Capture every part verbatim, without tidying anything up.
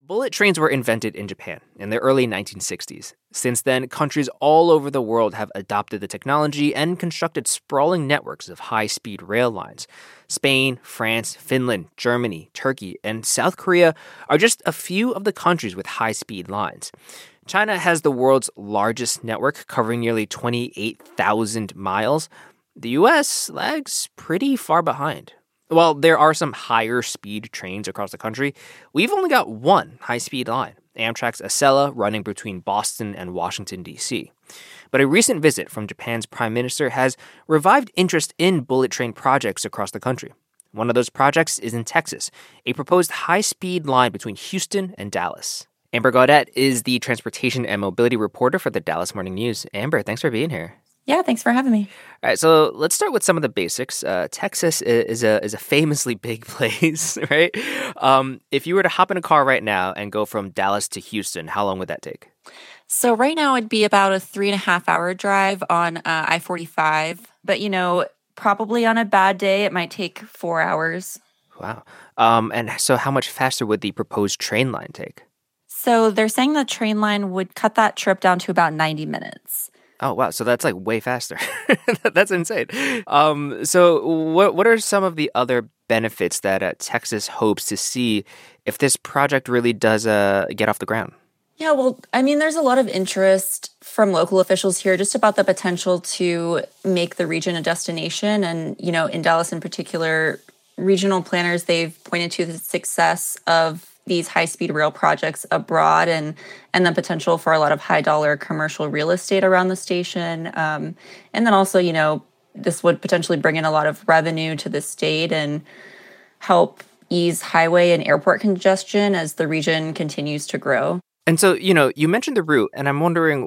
Bullet trains were invented in Japan in the early nineteen sixties. Since then, countries all over the world have adopted the technology and constructed sprawling networks of high-speed rail lines. Spain, France, Finland, Germany, Turkey, and South Korea are just a few of the countries with high-speed lines. China has the world's largest network, covering nearly twenty-eight thousand miles. The U S lags pretty far behind. While there are some higher speed trains across the country, we've only got one high-speed line, Amtrak's Acela, running between Boston and Washington, D C. But a recent visit from Japan's prime minister has revived interest in bullet train projects across the country. One of those projects is in Texas, a proposed high-speed line between Houston and Dallas. Amber Gaudet is the transportation and mobility reporter for the Dallas Morning News. Amber, thanks for being here. Yeah, thanks for having me. All right, so let's start with some of the basics. Uh, Texas is a is a famously big place, right? Um, if you were to hop in a car right now and go from Dallas to Houston, how long would that take? So right now it'd be about a three and a half hour drive on uh, I forty-five. But, you know, probably on a bad day, it might take four hours. Wow. Um, and so how much faster would the proposed train line take? So they're saying the train line would cut that trip down to about ninety minutes. Oh, wow. So that's like way faster. That's insane. Um, so what what are some of the other benefits that uh, Texas hopes to see if this project really does uh, get off the ground? Yeah, well, I mean, there's a lot of interest from local officials here just about the potential to make the region a destination. And, you know, in Dallas in particular, regional planners, they've pointed to the success of these high-speed rail projects abroad and and the potential for a lot of high-dollar commercial real estate around the station. Um, and then also, you know, this would potentially bring in a lot of revenue to the state and help ease highway and airport congestion as the region continues to grow. And so, you know, you mentioned the route, and I'm wondering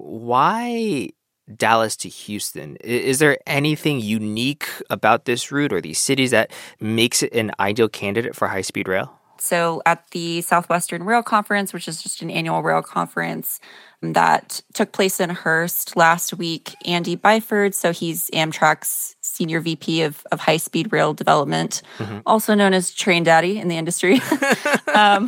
why Dallas to Houston. Is there anything unique about this route or these cities that makes it an ideal candidate for high-speed rail? So at the Southwestern Rail Conference, which is just an annual rail conference that took place in Hearst last week, Andy Byford, so he's Amtrak's Senior V P of, of High-Speed Rail Development, mm-hmm. also known as Train Daddy in the industry. um,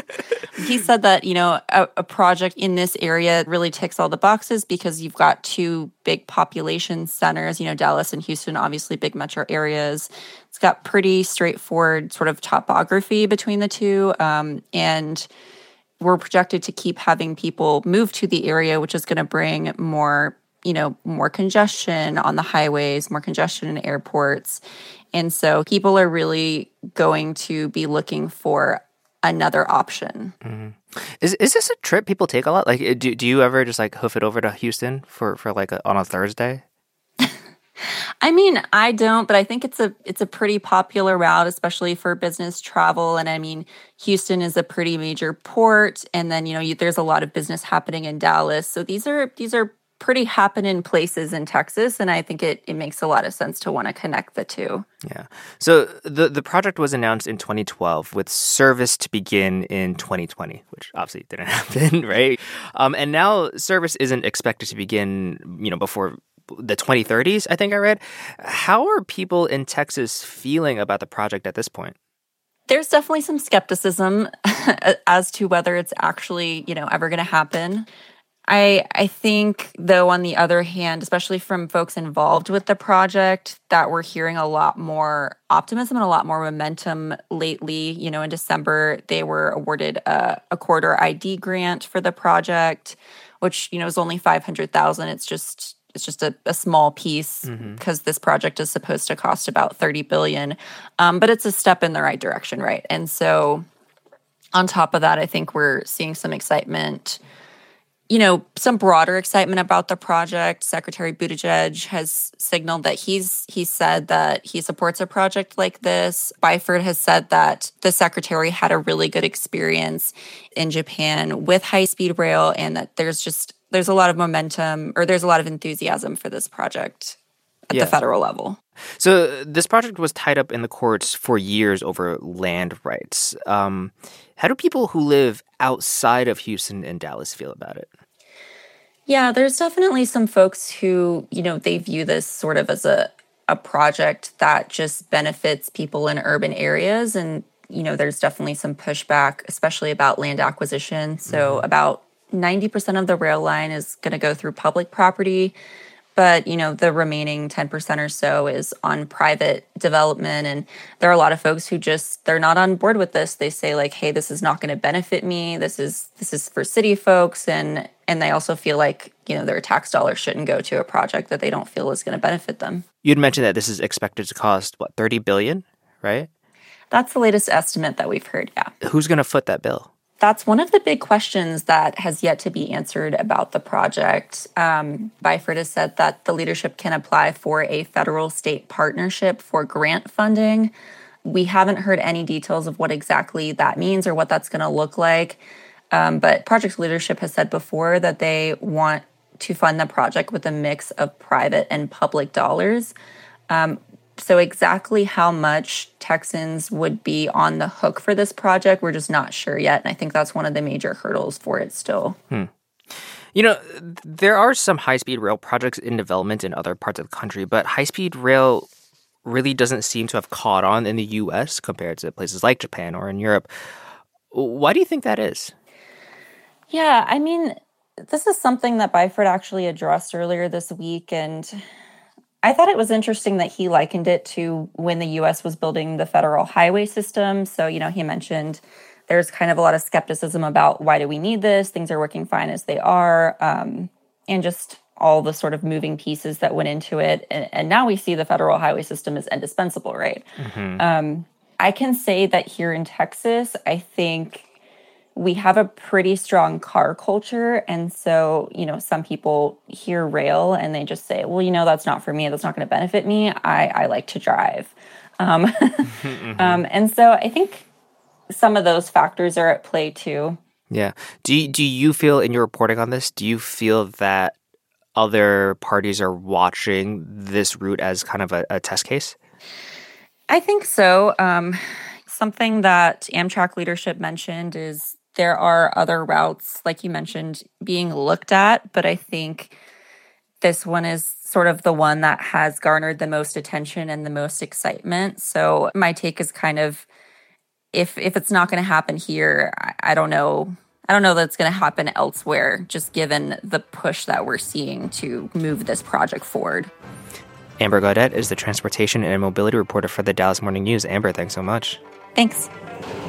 he said that, you know, a, a project in this area really ticks all the boxes because you've got two big population centers, you know, Dallas and Houston, obviously big metro areas. It's got pretty straightforward sort of topography between the two. Um, and we're projected to keep having people move to the area, which is going to bring more, you know, more congestion on the highways, more congestion in airports. And so people are really going to be looking for another option. Mm-hmm. Is is this a trip people take a lot? Like, do do you ever just like hoof it over to Houston for, for like a, on a Thursday? I mean, I don't, but I think it's a it's a pretty popular route, especially for business travel. And I mean, Houston is a pretty major port, and then you know you, there's a lot of business happening in Dallas. So these are these are pretty happening places in Texas, and I think it it makes a lot of sense to want to connect the two. Yeah. So the the project was announced in twenty twelve with service to begin in twenty twenty, which obviously didn't happen, right? Um, and now service isn't expected to begin, you know, before the twenty thirties, I think I read. How are people in Texas feeling about the project at this point? There's definitely some skepticism as to whether it's actually, you know, ever going to happen. I I think, though, on the other hand, especially from folks involved with the project, that we're hearing a lot more optimism and a lot more momentum lately. You know, in December, they were awarded a, a corridor I D grant for the project, which, you know, is only five hundred thousand dollars. It's just It's just a, a small piece because mm-hmm. this project is supposed to cost about thirty billion dollars. Um, but it's a step in the right direction, right? And so on top of that, I think we're seeing some excitement, you know, some broader excitement about the project. Secretary Buttigieg has signaled that he's he said that he supports a project like this. Byford has said that the secretary had a really good experience in Japan with high-speed rail and that there's just there's a lot of momentum or there's a lot of enthusiasm for this project at yeah. the federal level. So this project was tied up in the courts for years over land rights. Um, how do people who live outside of Houston and Dallas feel about it? Yeah, there's definitely some folks who, you know, they view this sort of as a, a project that just benefits people in urban areas and you know, there's definitely some pushback, especially about land acquisition. So mm-hmm. about ninety percent of the rail line is going to go through public property. But, you know, the remaining ten percent or so is on private development. And there are a lot of folks who just, they're not on board with this. They say like, hey, this is not going to benefit me. This is this is for city folks. And and they also feel like, you know, their tax dollars shouldn't go to a project that they don't feel is going to benefit them. You'd mentioned that this is expected to cost, what, thirty billion dollars, right? That's the latest estimate that we've heard, yeah. Who's going to foot that bill? That's one of the big questions that has yet to be answered about the project. Um, Byford has said that the leadership can apply for a federal-state partnership for grant funding. We haven't heard any details of what exactly that means or what that's going to look like. Um, but project leadership has said before that they want to fund the project with a mix of private and public dollars. Um, So exactly how much Texans would be on the hook for this project, we're just not sure yet. And I think that's one of the major hurdles for it still. Hmm. You know, there are some high-speed rail projects in development in other parts of the country, but high-speed rail really doesn't seem to have caught on in the U S compared to places like Japan or in Europe. Why do you think that is? Yeah, I mean, this is something that Byford actually addressed earlier this week, and I thought it was interesting that he likened it to when the U S was building the federal highway system. So, you know, he mentioned there's kind of a lot of skepticism about why do we need this? Things are working fine as they are. Um, and just all the sort of moving pieces that went into it. And, and now we see the federal highway system is indispensable, right? Mm-hmm. Um, I can say that here in Texas, I think we have a pretty strong car culture. And so, you know, some people hear rail and they just say, well, you know, that's not for me. That's not going to benefit me. I, I like to drive. Um, mm-hmm. um, and so I think some of those factors are at play too. Yeah. Do you, do you feel in your reporting on this, do you feel that other parties are watching this route as kind of a, a test case? I think so. Um, something that Amtrak leadership mentioned is there are other routes, like you mentioned, being looked at, but I think this one is sort of the one that has garnered the most attention and the most excitement. So my take is kind of, if if it's not going to happen here, I, I don't know. I don't know that it's going to happen elsewhere, just given the push that we're seeing to move this project forward. Amber Gaudet is the transportation and mobility reporter for the Dallas Morning News. Amber, thanks so much. Thanks.